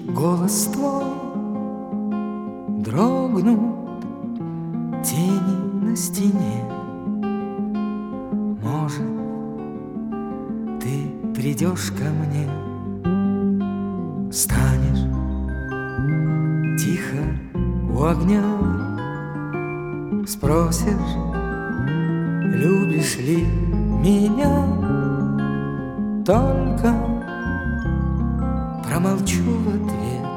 голос твой, дрогнут тени на стене. Может, ты придешь ко мне, станешь тихо у огня, спросишь, любишь ли меня, только промолчу в ответ,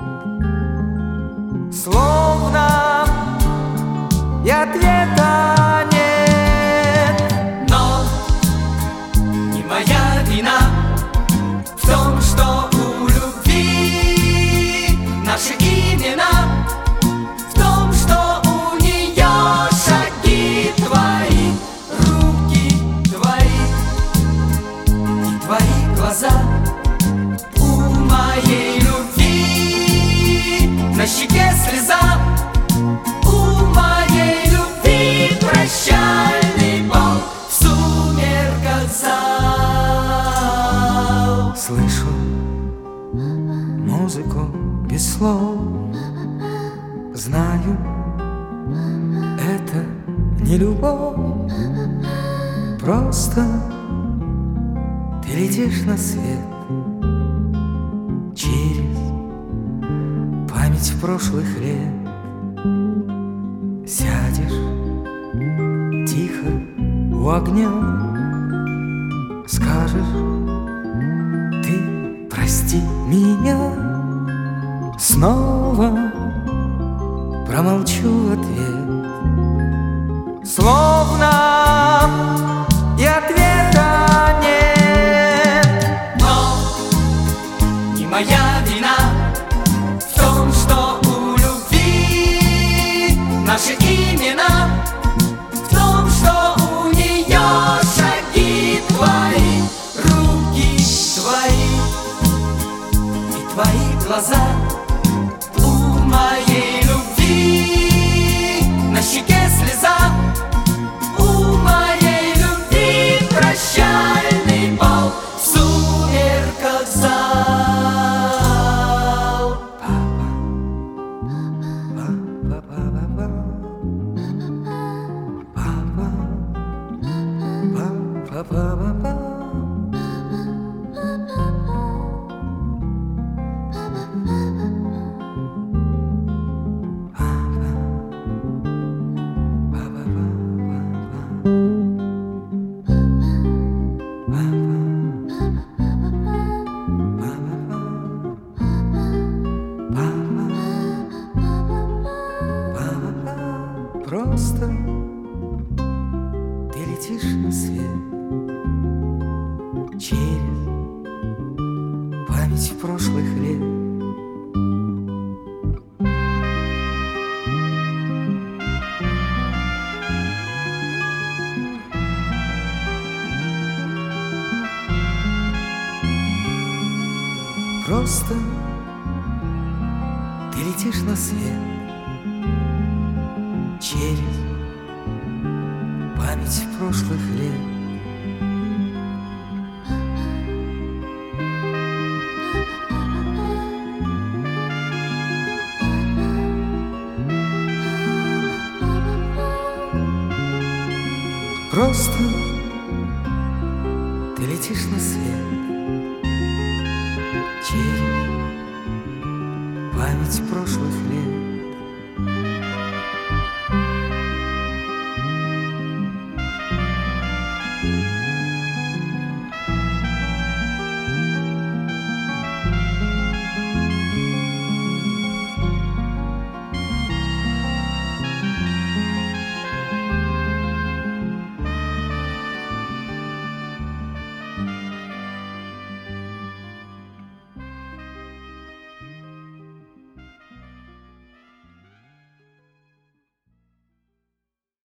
словно и ответа нет. Но не моя вина в том, что у любви наши имена, в том, что у нее шаги твои, руки твои и твои глаза. У моей любви на щеке слеза, у моей любви прощальный бал в сумерках зал. Слышу музыку без слов, знаю, это не любовь, просто ты летишь на свет через память прошлых лет. Сядешь тихо у огня, скажешь, ты прости меня, снова промолчу в ответ, словно и ответа нет. Но не моя вина в том, что у любви наши имена, в том, что у нее шаги твои, руки твои и твои глаза. У моей любви на щеке слеза, у моей любви прощальный бал в сумерках зал. Просто ты летишь на свет через память прошлых лет. Просто ты летишь на свет через память прошлых лет. Просто ты летишь на свет через память прошлых лет.